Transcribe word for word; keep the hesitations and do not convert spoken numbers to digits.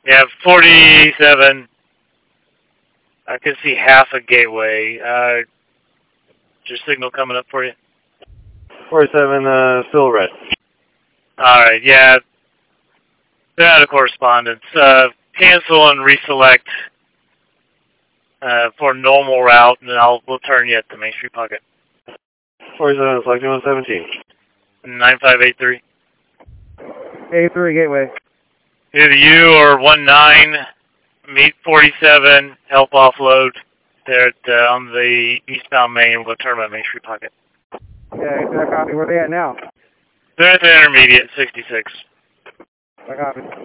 Yeah, forty-seven. I can see half a gateway. Uh, is your signal coming up for you? forty-seven, uh, still red. Alright, yeah. They're out of correspondence. Uh, cancel and reselect uh, for normal route, and I'll we'll turn you at the Main Street Pocket. forty-seven, selecting one seventeen. nine five eight three. A three gateway. Either you or one nine, meet forty-seven, help offload. They're at, uh, on the eastbound main. We'll turn them at Main Street Pocket. Yeah, I copy. Where they at now? They're at the intermediate, sixty-six. I copy.